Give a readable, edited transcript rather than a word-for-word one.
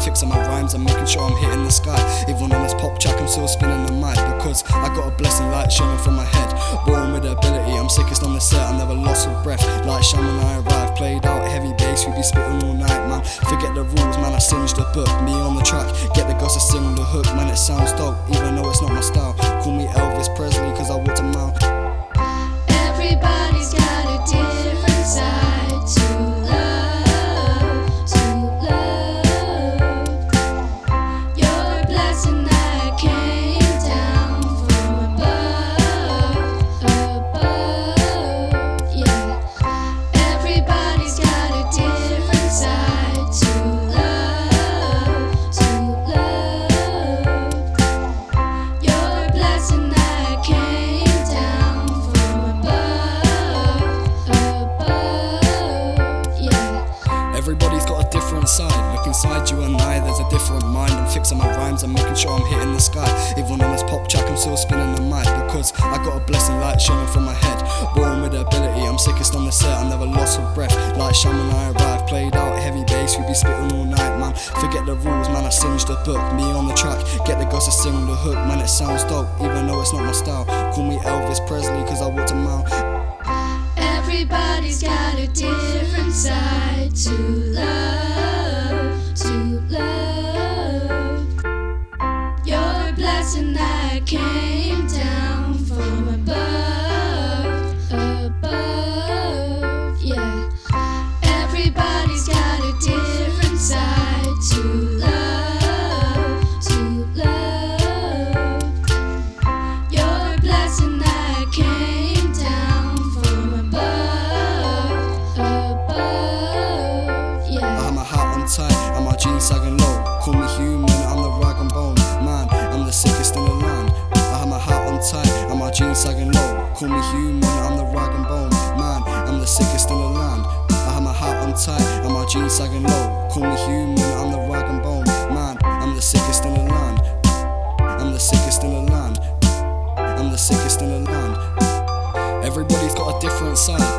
fixing my rhymes and making sure I'm hitting the sky. Even on this pop track, I'm still spinning the mic, because I got a blessing light shining from my head. Born with ability, I'm sickest on the set, I never lost a breath. Like Sham when I arrived, played out heavy bass, we be spitting all night, man. Forget the rules, man, I singed the book. Me on the track, get the girls to sing the hook, man, it sounds dope, even though it's not my style. Call me Elvis Presley, cause I walked a mile. Everybody's got a different side to love, to love. You're a blessing that came down from above, yeah. Everybody's got a different side to love, to love. You're a blessing that came down from Everybody's got a different side. Look inside you and I, there's a different mind. I'm fixing my rhymes and making sure I'm hitting the sky. Even on this pop track, I'm still spinning the mic, because I got a blessing light shining from my head. Born with ability, I'm sickest on the set, I never lost a breath. Like Sham when I arrived, played out heavy bass, we be spitting all night, man. Forget the rules, man, I singed the book. Me on the track, get the girls to sing the hook, man, it sounds dope, even though it's not my style. Call me Elvis Presley, cause I walked a mile. Everybody's got a different side to love, to love. You're a blessing that came down from above, yeah. Everybody's got a different side to love, to love. You're a blessing that came down from above, yeah. I have my hat on tight and my jeans sagging low. Call me human, I'm the rag and bone man, I'm the sickest in the land. I have my hat on tight and my jeans sagging low. Call me human, I'm the rag and bone man, I'm the sickest in the land. I have my hat on tight and my jeans sagging low. Call me human, I'm the rag and bone man, I'm the sickest in the land. I'm the sickest in the land. I'm the sickest in the land. Everybody's got a different side.